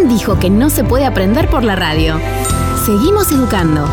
¿Quién dijo que no se puede aprender por la radio? Seguimos educando.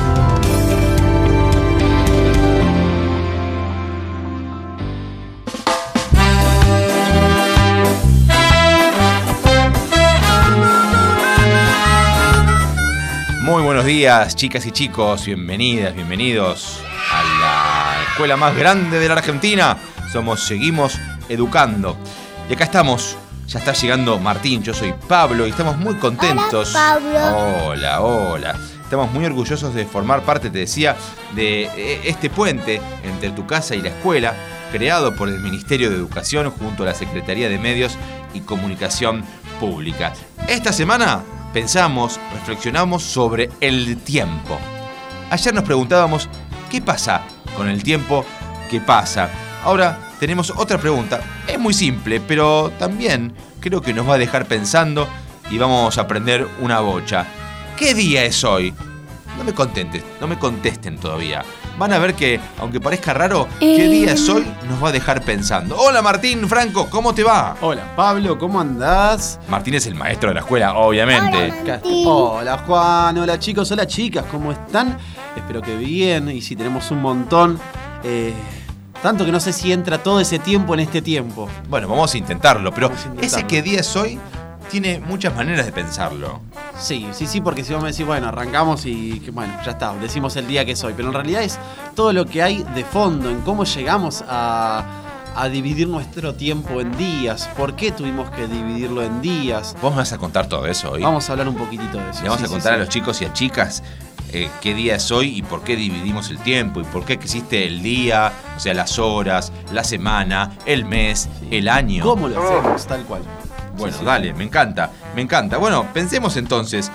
Muy buenos días, chicas y chicos. Bienvenidas, bienvenidos a la escuela más grande de la Argentina. Seguimos educando. Y acá estamos. Ya está llegando Martín, yo soy Pablo y estamos muy contentos. Hola, Pablo. Hola. Estamos muy orgullosos de formar parte, te decía, de este puente entre tu casa y la escuela, creado por el Ministerio de Educación junto a la Secretaría de Medios y Comunicación Pública. Esta semana reflexionamos sobre el tiempo. Ayer nos preguntábamos, ¿qué pasa con el tiempo que pasa? Ahora tenemos otra pregunta. Es muy simple, pero también creo que nos va a dejar pensando y vamos a aprender una bocha. ¿Qué día es hoy? No me contesten todavía. Van a ver que, aunque parezca raro, ¿qué día es hoy? Nos va a dejar pensando. Hola Martín Franco, ¿cómo te va? Hola Pablo, ¿cómo andás? Martín es el maestro de la escuela, obviamente. Hola Juan, hola chicos, hola chicas, ¿cómo están? Espero que bien, y sí, tenemos un montón. Tanto que no sé si entra todo ese tiempo en este tiempo. Bueno, vamos a intentarlo, pero ese ¿qué día es hoy? Tiene muchas maneras de pensarlo. Sí, porque si vos me decís, bueno, arrancamos y bueno, ya está, decimos el día que es hoy. Pero en realidad es todo lo que hay de fondo, en cómo llegamos a dividir nuestro tiempo en días. ¿Por qué tuvimos que dividirlo en días? ¿Vos me vas a contar todo eso hoy? Vamos a hablar un poquito de eso. Le vamos a contar a los chicos y a chicas qué día es hoy y por qué dividimos el tiempo y por qué existe el día, o sea, las horas, la semana, el mes, el año. ¿Cómo lo hacemos? Tal cual. Bueno, dale, me encanta. Bueno, pensemos entonces.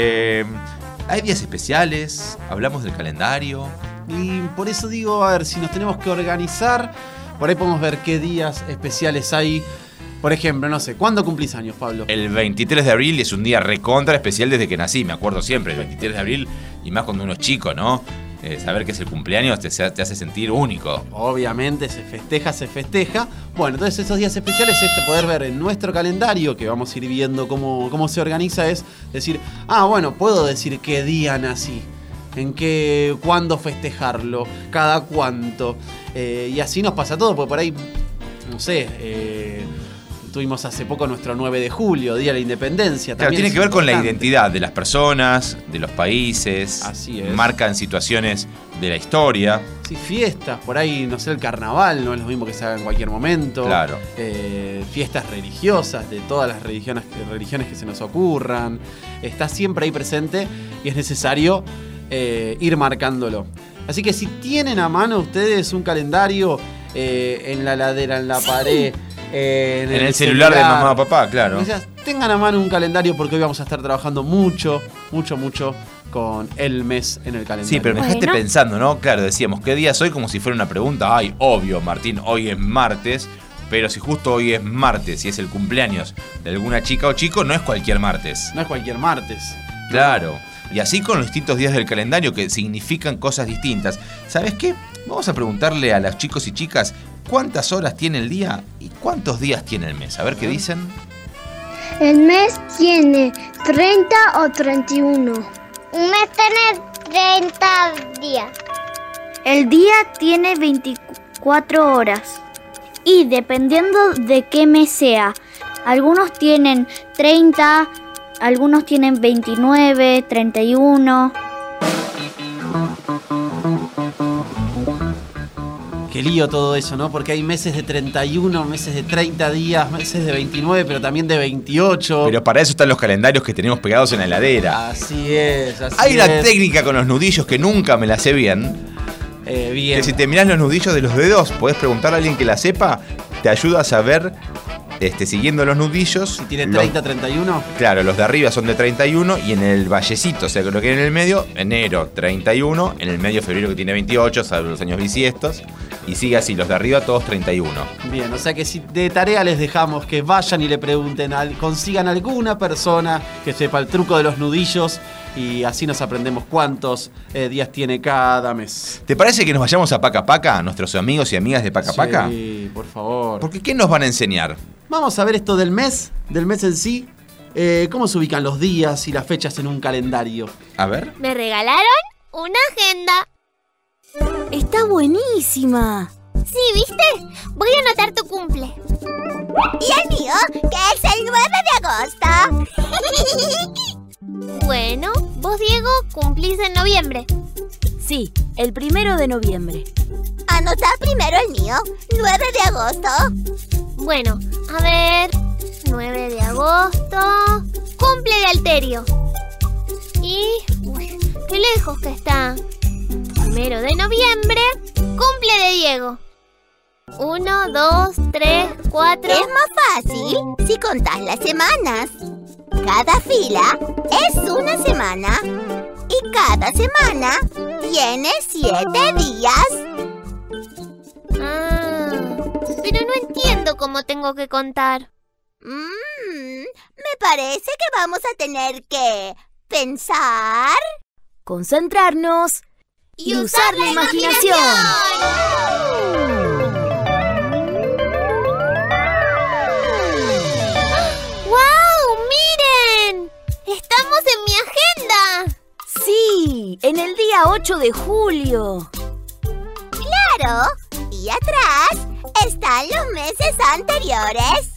¿Hay días especiales? ¿Hablamos del calendario? Y por eso digo, a ver, si nos tenemos que organizar, por ahí podemos ver qué días especiales hay. Por ejemplo, no sé, ¿cuándo cumplís años, Pablo? El 23 de abril es un día recontra especial desde que nací, me acuerdo siempre, el 23 de abril, y más cuando uno es chico, ¿no? Saber que es el cumpleaños te hace sentir único. Obviamente, se festeja. Bueno, entonces esos días especiales, poder ver en nuestro calendario, que vamos a ir viendo cómo se organiza, es decir, bueno, puedo decir qué día nací, cuándo festejarlo, cada cuánto, y así nos pasa todo, porque por ahí, no sé, tuvimos hace poco nuestro 9 de julio, Día de la Independencia. Claro, tiene que ver con la identidad de las personas, de los países. Así es. Marcan situaciones de la historia. Sí, fiestas, por ahí, no sé, el carnaval no es lo mismo que se haga en cualquier momento. Claro. Fiestas religiosas de todas las religiones que se nos ocurran. Está siempre ahí presente y es necesario ir marcándolo. Así que si tienen a mano ustedes un calendario en la ladera, en la pared, en el celular de mamá o papá, claro. Tengan a mano un calendario porque hoy vamos a estar trabajando mucho con el mes en el calendario. Sí, pero me dejaste pensando, ¿no? Claro, decíamos, ¿qué día es hoy? Como si fuera una pregunta. Ay, obvio, Martín, hoy es martes. Pero si justo hoy es martes y es el cumpleaños de alguna chica o chico, no es cualquier martes. No es cualquier martes. Claro. Y así con los distintos días del calendario que significan cosas distintas. ¿Sabes qué? Vamos a preguntarle a los chicos y chicas cuántas horas tiene el día y cuántos días tiene el mes. A ver qué dicen. El mes tiene 30 o 31. Un mes tiene 30 días. El día tiene 24 horas. Y dependiendo de qué mes sea, algunos tienen 30, algunos tienen 29, 31. Qué lío todo eso, ¿no? Porque hay meses de 31, meses de 30 días, meses de 29, pero también de 28. Pero para eso están los calendarios que tenemos pegados en la heladera. Así es. Hay una técnica con los nudillos que nunca me la sé bien. Bien. Que si te mirás los nudillos de los dedos, podés preguntar a alguien que la sepa, te ayuda a saber, siguiendo los nudillos. Si tiene 30, 31. Claro, los de arriba son de 31 y en el vallecito, o sea, lo que hay en el medio, enero 31, en el medio febrero que tiene 28, salvo los años bisiestos, y sigue así, los de arriba todos 31. Bien, o sea que si de tarea les dejamos que vayan y le pregunten, consigan alguna persona que sepa el truco de los nudillos y así nos aprendemos cuántos días tiene cada mes. ¿Te parece que nos vayamos a Paca Paca, a nuestros amigos y amigas de Paca Paca? Sí, por favor. Porque ¿qué nos van a enseñar? Vamos a ver esto del mes en sí. ¿Cómo se ubican los días y las fechas en un calendario? A ver. Me regalaron una agenda. ¡Está buenísima! Sí, ¿viste? Voy a anotar tu cumple. ¿Y el mío? Que es el 9 de agosto. Bueno, vos, Diego, cumplís en noviembre. Sí, el 1 de noviembre. Anotá primero el mío, 9 de agosto. Bueno, a ver... 9 de agosto... Cumple de Alterio. Y... Uy, qué lejos que está. 1 de noviembre... Cumple de Diego. 1, 2, 3, 4... Es más fácil si contás las semanas. Cada fila es una semana. Y cada semana tiene 7 días. Ah, pero no entiendo cómo tengo que contar. Me parece que vamos a tener que pensar, concentrarnos y usar la imaginación. ¡Wow! ¡Miren! ¡Estamos en mi agenda! Sí, en el día 8 de julio. claro, y atrás están los meses anteriores.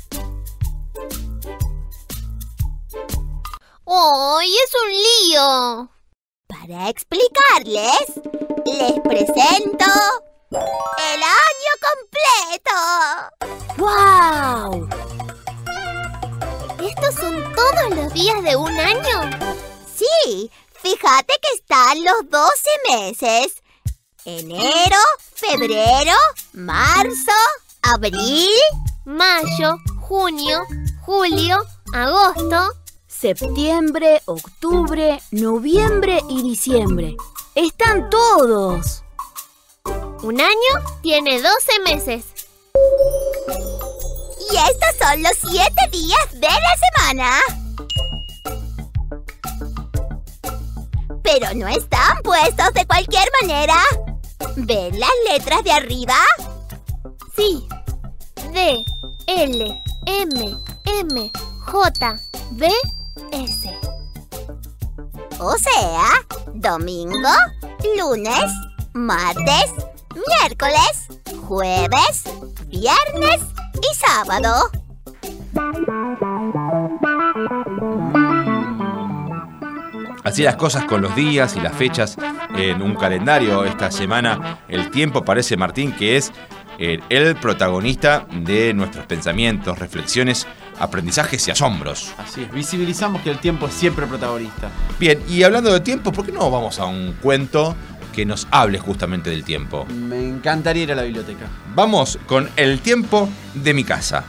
¡Ay, es un lío! Para explicarles, les presento el año completo. ¡Guau! ¿Estos son todos los días de un año? Sí, fíjate que están los 12 meses. Enero, febrero, marzo, abril, Mayo, junio, julio, agosto, septiembre, octubre, noviembre y diciembre. ¡Están todos! Un año tiene 12 meses. y estos son los 7 días de la semana. Pero no están puestos de cualquier manera. ¿Ven las letras de arriba? Sí. D, L, M, M, J, B, S. O sea, domingo, lunes, martes, miércoles, jueves, viernes y sábado. Así las cosas con los días y las fechas en un calendario. Esta semana el tiempo parece, Martín, que es el protagonista de nuestros pensamientos, reflexiones, aprendizajes y asombros. Así es, visibilizamos que el tiempo es siempre protagonista. Bien, y hablando de tiempo, ¿por qué no vamos a un cuento que nos hable justamente del tiempo? Me encantaría ir a la biblioteca. Vamos con El tiempo de mi casa.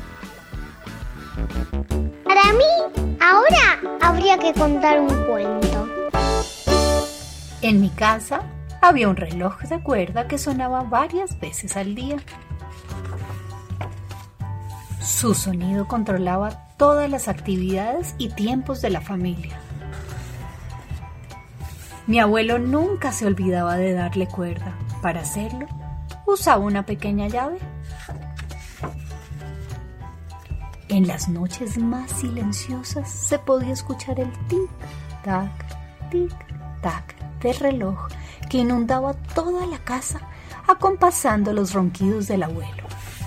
Para mí, ahora habría que contar un cuento. En mi casa había un reloj de cuerda que sonaba varias veces al día. Su sonido controlaba todas las actividades y tiempos de la familia. Mi abuelo nunca se olvidaba de darle cuerda. Para hacerlo, usaba una pequeña llave. En las noches más silenciosas se podía escuchar el tic-tac, tic-tac del reloj que inundaba toda la casa, acompasando los ronquidos del abuelo.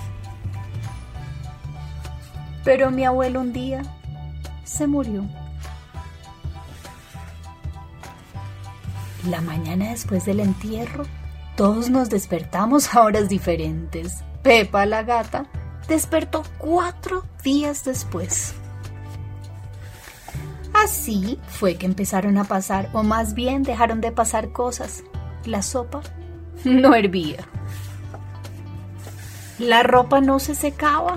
Pero mi abuelo un día se murió. La mañana después del entierro, todos nos despertamos a horas diferentes. Pepa, la gata, despertó 4 días después. Así fue que empezaron a pasar, o más bien dejaron de pasar cosas. La sopa no hervía. La ropa no se secaba.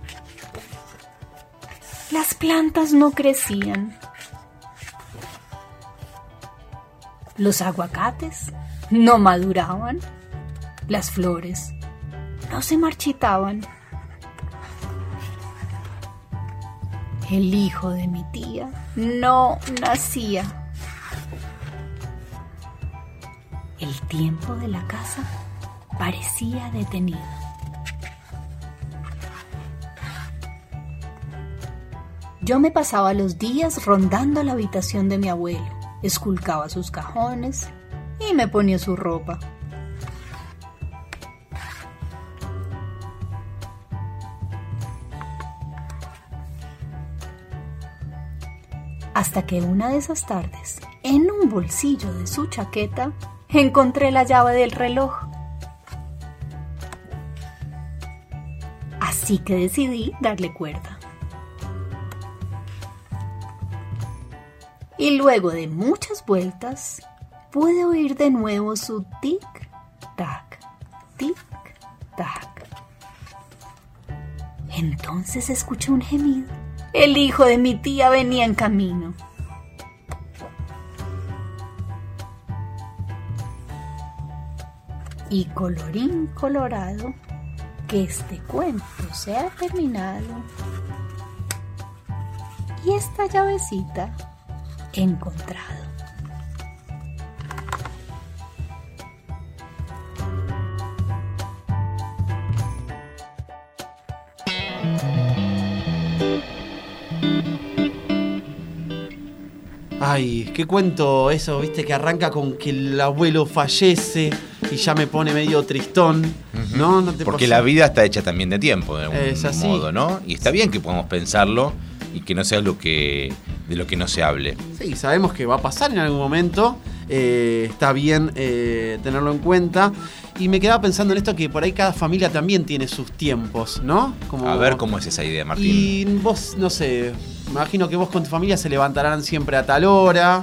Las plantas no crecían. Los aguacates no maduraban. Las flores no se marchitaban. El hijo de mi tía no nacía. El tiempo de la casa parecía detenido. Yo me pasaba los días rondando la habitación de mi abuelo, esculcaba sus cajones y me ponía su ropa. Hasta que una de esas tardes, en un bolsillo de su chaqueta, encontré la llave del reloj. Así que decidí darle cuerda. Y luego de muchas vueltas, pude oír de nuevo su tic-tac, tic-tac. Entonces escuché un gemido. El hijo de mi tía venía en camino. Y colorín colorado, que este cuento se ha terminado. Y esta llavecita encontrado. Ay, qué cuento eso, viste, que arranca con que el abuelo fallece y ya me pone medio tristón, ¿no? ¿No te Porque pasa? la vida está hecha también de tiempo, de algún Es así. modo, ¿no? Y está bien que podamos pensarlo y que no sea de lo que no se hable. Sí, sabemos que va a pasar en algún momento, está bien tenerlo en cuenta. Y me quedaba pensando en esto, que por ahí cada familia también tiene sus tiempos, ¿no? A ver cómo es esa idea, Martín. Y vos, no sé, me imagino que vos con tu familia se levantarán siempre a tal hora,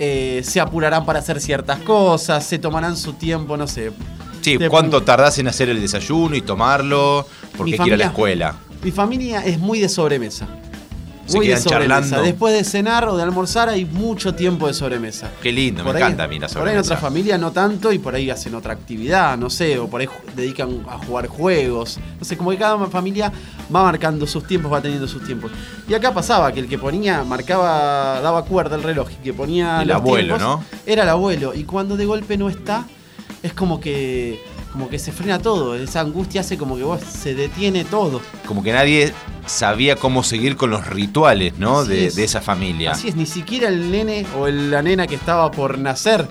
se apurarán para hacer ciertas cosas, se tomarán su tiempo, no sé. Sí, ¿cuánto tardás en hacer el desayuno y tomarlo? Porque hay que ir a la escuela. Mi familia es muy de sobremesa. Se Muy de quedan sobremesa. charlando. Después de cenar o de almorzar hay mucho tiempo de sobremesa. Qué lindo, me encanta a mí la sobremesa. Por ahí en otra familia no tanto y por ahí hacen otra actividad, no sé, o por ahí dedican a jugar juegos. No sé, como que cada familia va marcando sus tiempos, va teniendo sus tiempos. Y acá pasaba que el que ponía, marcaba, daba cuerda al reloj y que ponía El los abuelo, tiempos, ¿no? Era el abuelo. Y cuando de golpe no está, es como que se frena todo. Esa angustia hace como que se detiene todo. Como que nadie sabía cómo seguir con los rituales, ¿no? De esa familia. Así es, ni siquiera el nene o la nena que estaba por nacer,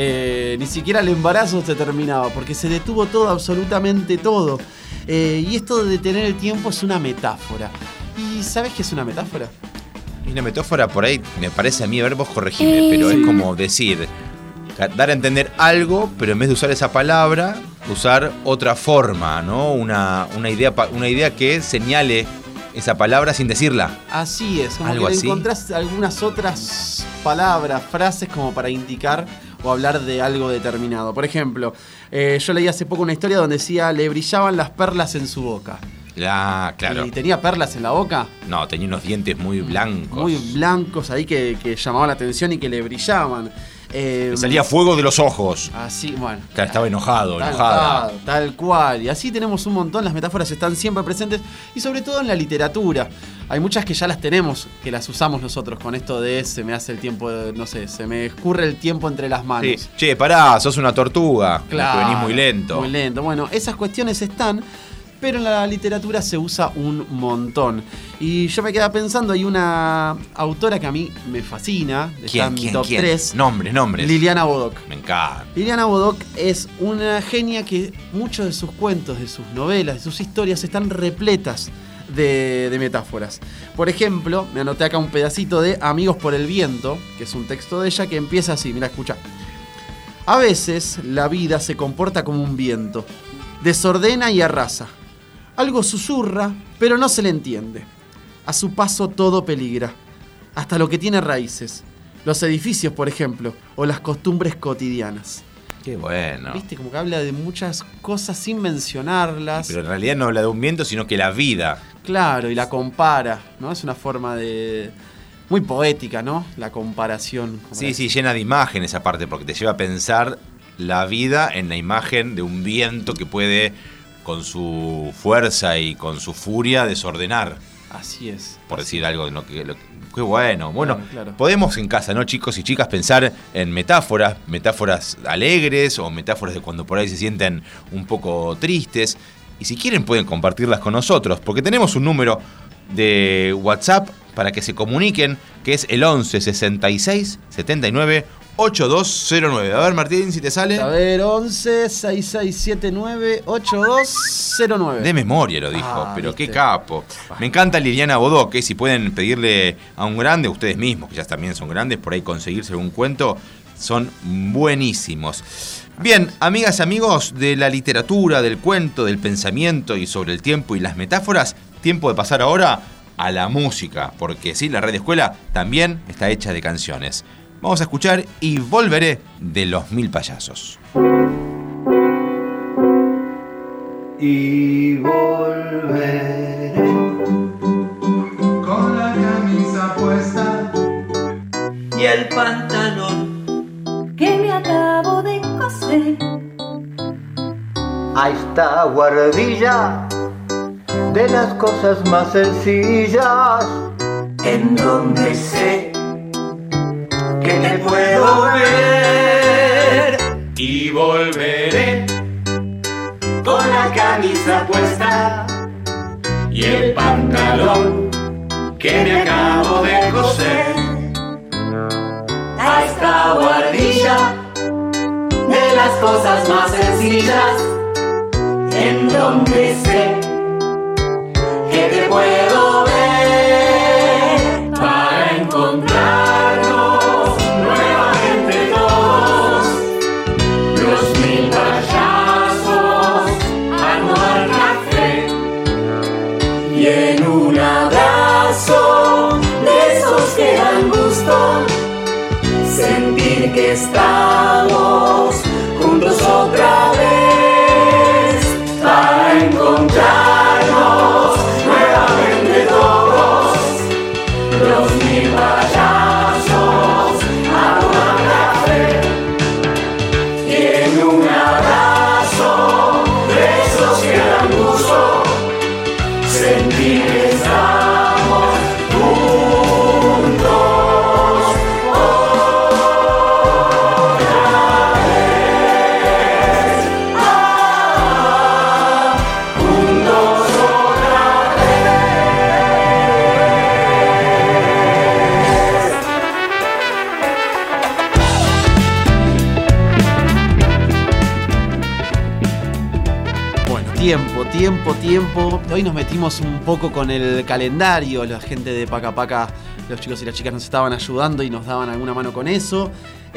ni siquiera el embarazo se terminaba, porque se detuvo todo, absolutamente todo. Y esto de detener el tiempo es una metáfora. ¿Y sabes qué es una metáfora? Y una metáfora por ahí, me parece a mí, a ver, vos corregime, pero es como decir, dar a entender algo, pero en vez de usar esa palabra, usar otra forma, ¿no? Una idea que señale esa palabra sin decirla. Así es, como ¿Algo que le así? encontrás algunas otras palabras, frases como para indicar o hablar de algo determinado. Por ejemplo, yo leí hace poco una historia donde decía, le brillaban las perlas en su boca. Claro. ¿Y tenía perlas en la boca? No, tenía unos dientes muy blancos. Muy blancos ahí que llamaban la atención y que le brillaban. Le salía fuego de los ojos. Así, bueno. Claro, estaba enojada. Enojado, tal cual. Y así tenemos un montón, las metáforas están siempre presentes y sobre todo en la literatura. Hay muchas que ya las tenemos, que las usamos nosotros con esto de se me hace el tiempo, no sé, se me escurre el tiempo entre las manos. Sí. Che, pará, sos una tortuga. Claro, Que venís muy lento. Muy lento. Bueno, esas cuestiones están, pero en la literatura se usa un montón. Y yo me quedaba pensando, hay una autora que a mí me fascina, está en mi top 3. Nombres. Liliana Bodoc. Me encanta. Liliana Bodoc es una genia que muchos de sus cuentos, de sus novelas, de sus historias están repletas de metáforas. Por ejemplo, me anoté acá un pedacito de Amigos por el viento, que es un texto de ella que empieza así, mira, escucha. A veces la vida se comporta como un viento, desordena y arrasa. Algo susurra, pero no se le entiende. A su paso todo peligra, hasta lo que tiene raíces. Los edificios, por ejemplo, o las costumbres cotidianas. Qué bueno. ¿Viste? Como que habla de muchas cosas sin mencionarlas. Pero en realidad no habla de un viento, sino que la vida. Claro, y la compara, ¿no? Es una forma de... muy poética, ¿no? La comparación. Sí, llena de imágenes aparte, porque te lleva a pensar la vida en la imagen de un viento que puede, con su fuerza y con su furia, desordenar. Así es. Por decir algo de qué bueno. Bueno, claro. Podemos en casa, ¿no, chicos y chicas, pensar en metáforas alegres o metáforas de cuando por ahí se sienten un poco tristes. Y si quieren pueden compartirlas con nosotros, porque tenemos un número de WhatsApp para que se comuniquen, que es el 11 66 79 8209. A ver, Martín, si te sale. A ver, 11 6679 8209. De memoria lo dijo, pero ¿viste? Qué capo. Me encanta Liliana Bodoque. Si pueden pedirle a un grande, ustedes mismos, que ya también son grandes, por ahí conseguirse un cuento, son buenísimos. Bien, amigas y amigos de la literatura, del cuento, del pensamiento y sobre el tiempo y las metáforas, tiempo de pasar ahora a la música, porque sí, la Radio Escuela también está hecha de canciones. Vamos a escuchar Y volveré de Los Mil Payasos. Y volveré con la camisa puesta y el pantalón que me acabo de coser. A esta guardilla de las cosas más sencillas, en donde sé que te puedo ver. Y volveré con la camisa puesta y el pantalón que me acabo de coser. A esta guardilla de las cosas más sencillas, en donde sé que te puedo ver, para encontrarnos nuevamente todos, los mil payasos, a tomar café y en un abrazo de esos que dan gusto, sentir que estamos juntos otra vez, para encontrarnos nuevamente todos, los mil payasos, a tomar café y en un abrazo de esos que dan gusto, sentir que estamos juntos. Tiempo. Hoy nos metimos un poco con el calendario. La gente de Paca Paca, los chicos y las chicas nos estaban ayudando y nos daban alguna mano con eso.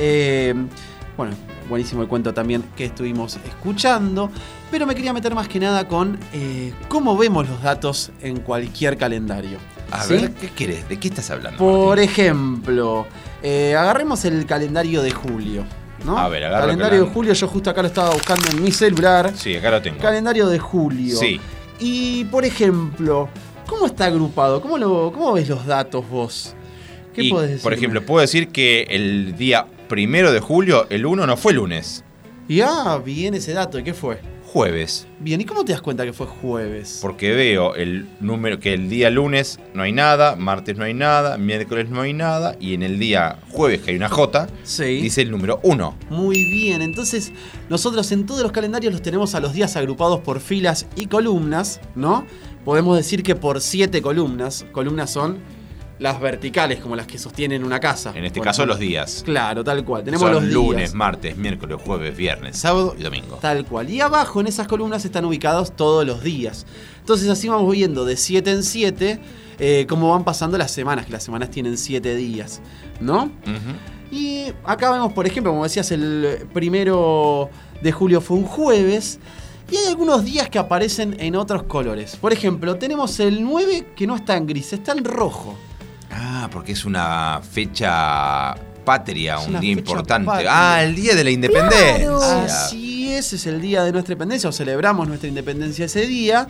Bueno, buenísimo el cuento también que estuvimos escuchando. Pero me quería meter más que nada con cómo vemos los datos en cualquier calendario. A ¿sí? ver, ¿qué querés? ¿De qué estás hablando? Por ejemplo, agarremos el calendario de julio, ¿no? A ver, agarra calendario de julio, yo justo acá lo estaba buscando en mi celular. Sí, acá lo tengo. Calendario de julio. Sí. Y, por ejemplo, ¿cómo está agrupado? ¿Cómo ves los datos vos? ¿Qué podés decir? Por ejemplo, puedo decir que el día 1 de julio, el 1 no fue lunes. Y bien ese dato. ¿Y qué fue? Jueves. Bien, ¿y cómo te das cuenta que fue jueves? Porque veo el número que el día lunes no hay nada, martes no hay nada, miércoles no hay nada, y en el día jueves, que hay una J, sí, dice el número 1. Muy bien, entonces nosotros en todos los calendarios los tenemos a los días agrupados por filas y columnas, ¿no? Podemos decir que por 7 columnas. Columnas son las verticales, como las que sostienen una casa. En este caso, los días. Claro, tal cual. Tenemos son los días. lunes, martes, miércoles, jueves, viernes, sábado y domingo. Tal cual. Y abajo en esas columnas están ubicados todos los días. Entonces así vamos viendo de 7 en 7 cómo van pasando las semanas, que las semanas tienen 7 días, ¿no? Uh-huh. Y acá vemos, por ejemplo, como decías, el 1 de julio fue un jueves. Y hay algunos días que aparecen en otros colores. Por ejemplo, tenemos el 9 que no está en gris, está en rojo. Ah, porque es una fecha patria, es un día importante. Patria. Ah, el día de la independencia. Claro. Así es el día de nuestra independencia, o celebramos nuestra independencia ese día.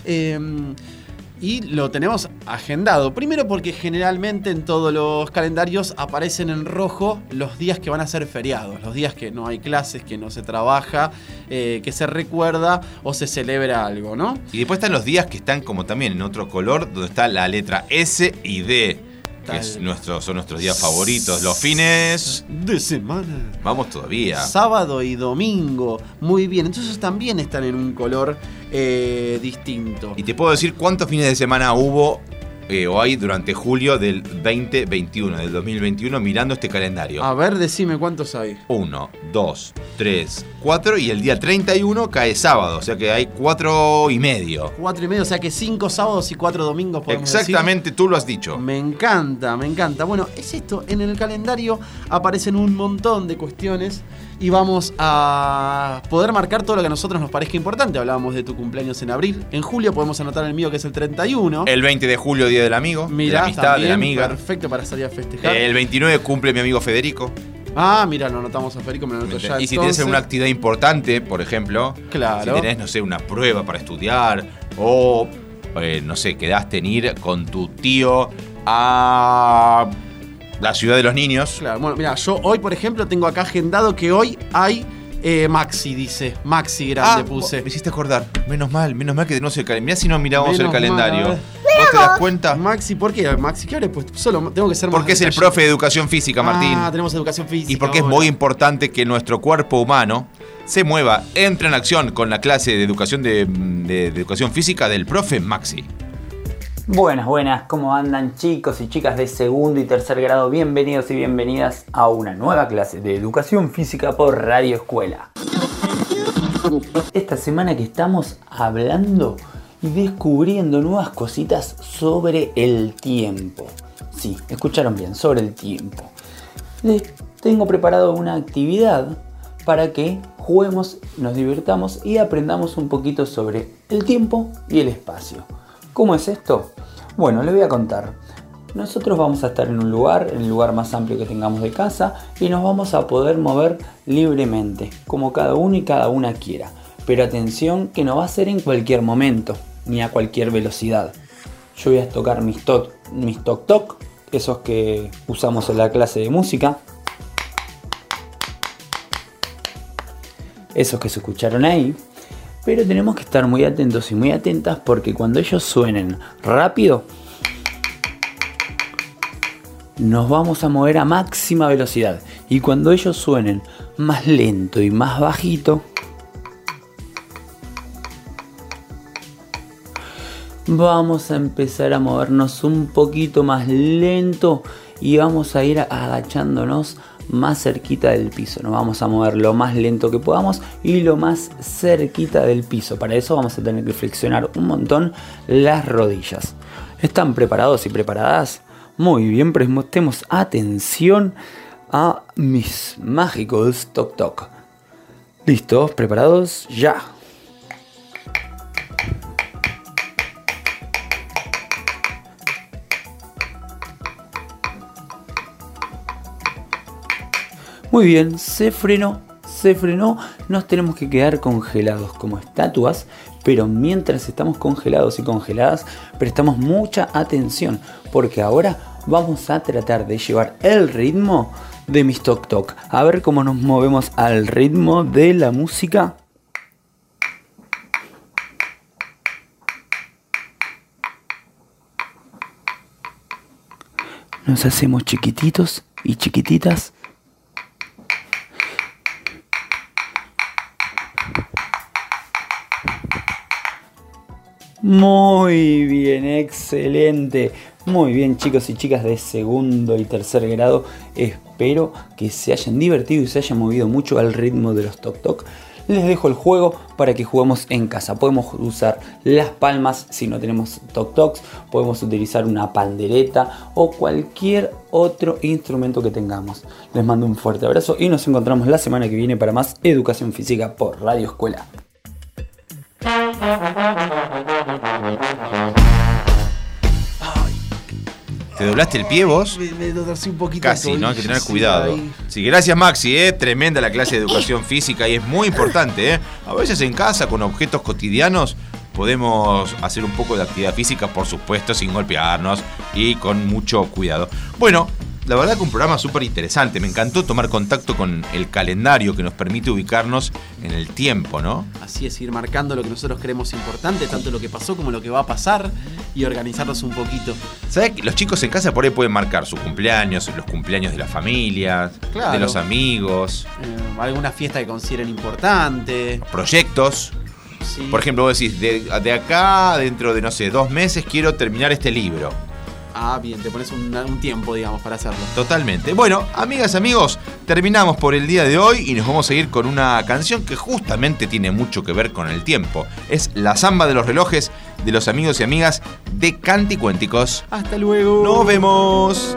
Y lo tenemos agendado. Primero porque generalmente en todos los calendarios aparecen en rojo los días que van a ser feriados, los días que no hay clases, que no se trabaja, que se recuerda o se celebra algo, ¿no? Y después están los días que están como también en otro color, donde está la letra S y D. Que son nuestros días favoritos. Los fines de semana. Vamos todavía. Sábado y domingo. Muy bien. Entonces también están en un color distinto. Y te puedo decir cuántos fines de semana hubo hoy durante julio del 2021, del 2021, mirando este calendario. A ver, decime cuántos hay. 1, 2, 3, 4 y el día 31 cae sábado, o sea que hay 4 y medio. 4 y medio, o sea que 5 sábados y 4 domingos podemos Exactamente, decir. tú lo has dicho. Me encanta, me encanta. Bueno, es esto, en el calendario aparecen un montón de cuestiones y vamos a poder marcar todo lo que a nosotros nos parezca importante. Hablábamos de tu cumpleaños en abril. En julio podemos anotar el mío, que es el 31. El 20 de julio, Día del Amigo, Mirá, de la amistad, también, de la amiga. Perfecto para salir a festejar. El 29 cumple mi amigo Federico. Ah, mira, lo anotamos a Federico, me lo anoto ya. Y si tienes alguna actividad importante, por ejemplo, claro. Si tenés, no sé, una prueba para estudiar o, no sé, quedaste en ir con tu tío a la ciudad de los niños. Claro, bueno, mira, yo hoy, por ejemplo, tengo acá agendado que hoy hay Maxi, dice. Maxi grande puse. Me hiciste acordar. Menos mal que no sé el calendario. Mirá si no mirábamos el calendario. Mal, ¿Vos te das cuenta? Maxi, ¿por qué? Maxi, ¿qué habré puesto? Solo tengo que ser más. Porque es el profe de educación física, Martín. Ah, tenemos educación física. Y porque ahora es muy importante que nuestro cuerpo humano se mueva, entre en acción con la clase de educación de educación física del profe Maxi. Buenas, ¿cómo andan chicos y chicas de segundo y tercer grado? Bienvenidos y bienvenidas a una nueva clase de educación física por Radio Escuela. Esta semana que estamos hablando y descubriendo nuevas cositas sobre el tiempo. Sí, escucharon bien, sobre el tiempo. Les tengo preparado una actividad para que juguemos, nos divirtamos y aprendamos un poquito sobre el tiempo y el espacio. ¿Cómo es esto? Bueno, les voy a contar. Nosotros vamos a estar en un lugar, en el lugar más amplio que tengamos de casa, y nos vamos a poder mover libremente, como cada uno y cada una quiera. Pero atención, que no va a ser en cualquier momento, ni a cualquier velocidad. Yo voy a tocar mis toc, esos que usamos en la clase de música. Esos que se escucharon ahí. Pero tenemos que estar muy atentos y muy atentas porque cuando ellos suenen rápido, nos vamos a mover a máxima velocidad. Y cuando ellos suenen más lento y más bajito, vamos a empezar a movernos un poquito más lento y vamos a ir agachándonos más cerquita del piso. Nos vamos a mover lo más lento que podamos y lo más cerquita del piso. Para eso vamos a tener que flexionar un montón las rodillas. ¿Están preparados y preparadas? Muy bien, prestemos atención a mis mágicos toc. ¿Listos? ¿Preparados? ¡Ya! Muy bien, se frenó, nos tenemos que quedar congelados como estatuas, pero mientras estamos congelados y congeladas, prestamos mucha atención, porque ahora vamos a tratar de llevar el ritmo de mis toc, a ver cómo nos movemos al ritmo de la música. Nos hacemos chiquititos y chiquititas. Muy bien, excelente. Muy bien, chicos y chicas de segundo y tercer grado. Espero que se hayan divertido y se hayan movido mucho al ritmo de los toc. Les dejo el juego para que juguemos en casa. Podemos usar las palmas si no tenemos toc. Podemos utilizar una pandereta o cualquier otro instrumento que tengamos. Les mando un fuerte abrazo y nos encontramos la semana que viene para más educación física por Radio Escuela. ¿Te doblaste el pie vos? Me torcí un poquito. Casi, ¿no? Hay que tener cuidado. Sí, gracias Maxi, tremenda la clase de educación física y es muy importante, A veces en casa, con objetos cotidianos, podemos hacer un poco de actividad física, por supuesto, sin golpearnos y con mucho cuidado. Bueno, la verdad que un programa súper interesante. Me encantó tomar contacto con el calendario que nos permite ubicarnos en el tiempo, ¿no? Así es, ir marcando lo que nosotros creemos importante, tanto lo que pasó como lo que va a pasar, y organizarnos un poquito. ¿Sabes que los chicos en casa por ahí pueden marcar sus cumpleaños, los cumpleaños de la familia, claro, de los amigos? Alguna fiesta que consideren importante. Proyectos. Sí. Por ejemplo, vos decís, de acá, dentro de, no sé, 2 meses quiero terminar este libro. Ah, bien, te pones un tiempo, digamos, para hacerlo. Totalmente. Bueno, amigas, amigos, terminamos por el día de hoy y nos vamos a ir con una canción que justamente tiene mucho que ver con el tiempo. Es La Samba de los Relojes de los amigos y amigas de Canticuénticos. Hasta luego. Nos vemos.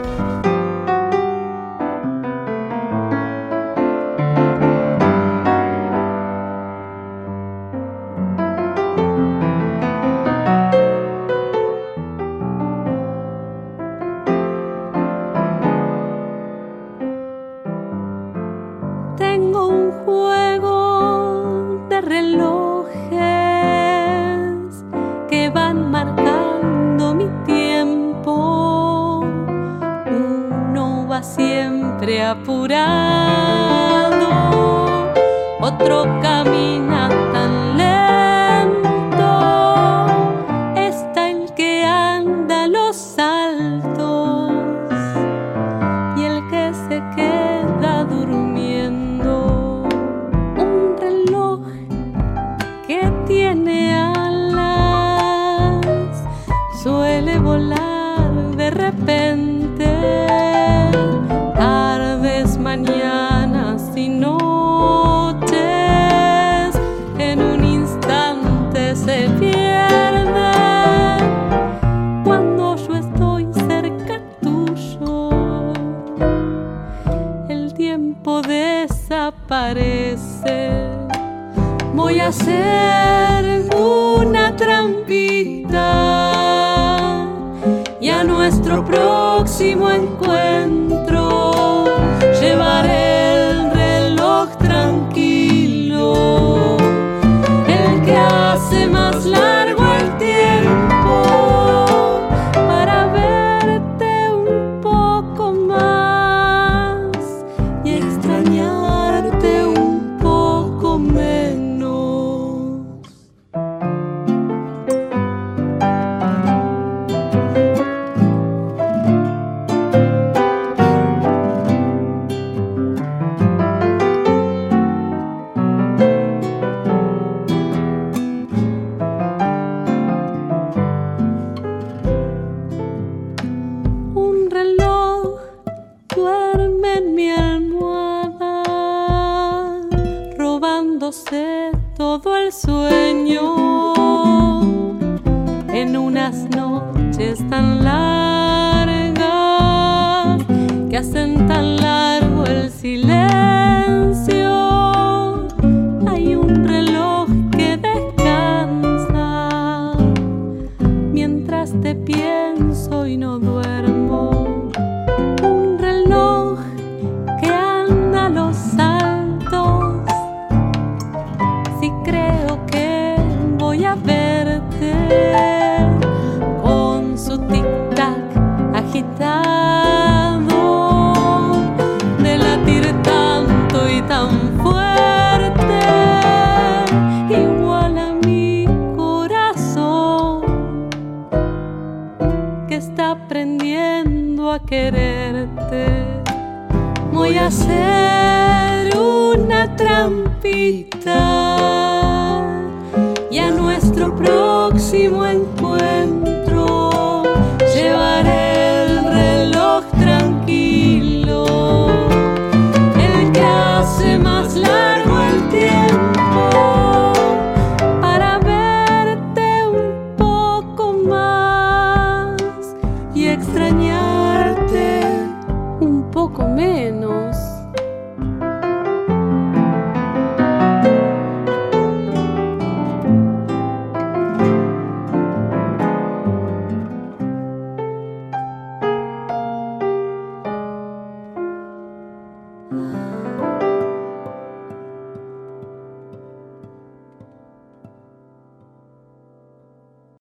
Tengo un juego de relojes que van marcando mi tiempo. Uno va siempre apurado, otro camina tan lento. Está el que anda a los saltos y el que se queda durmiendo. Un reloj que tiene alas suele volar de repente. Tardes, mañanas y noches, en un instante se pierde. Cuando yo estoy cerca tuyo, el tiempo desaparece. Voy a hacer una trampita y a nuestro próximo encuentro llevaré el reloj tranquilo, el que hace más largo el tiempo, para verte un poco más y extrañarte un poco menos. Un reloj duerme en mi almohada, robándose todo el sueño. En unas noches tan largas que hacen tan largo el silencio, hay un reloj que descansa mientras te pienso y no duermo. Un reloj que anda a los saltos. Si creo que voy a verte con su tic-tac agitado, de latir tanto y tan fuerte, igual a mi corazón que está aprendiendo a quererte. Voy a hacer una trampita y a nuestro próximo encuentro llevaré el reloj tranquilo, el que hace más largo el tiempo, para verte un poco más y extrañarte un poco menos.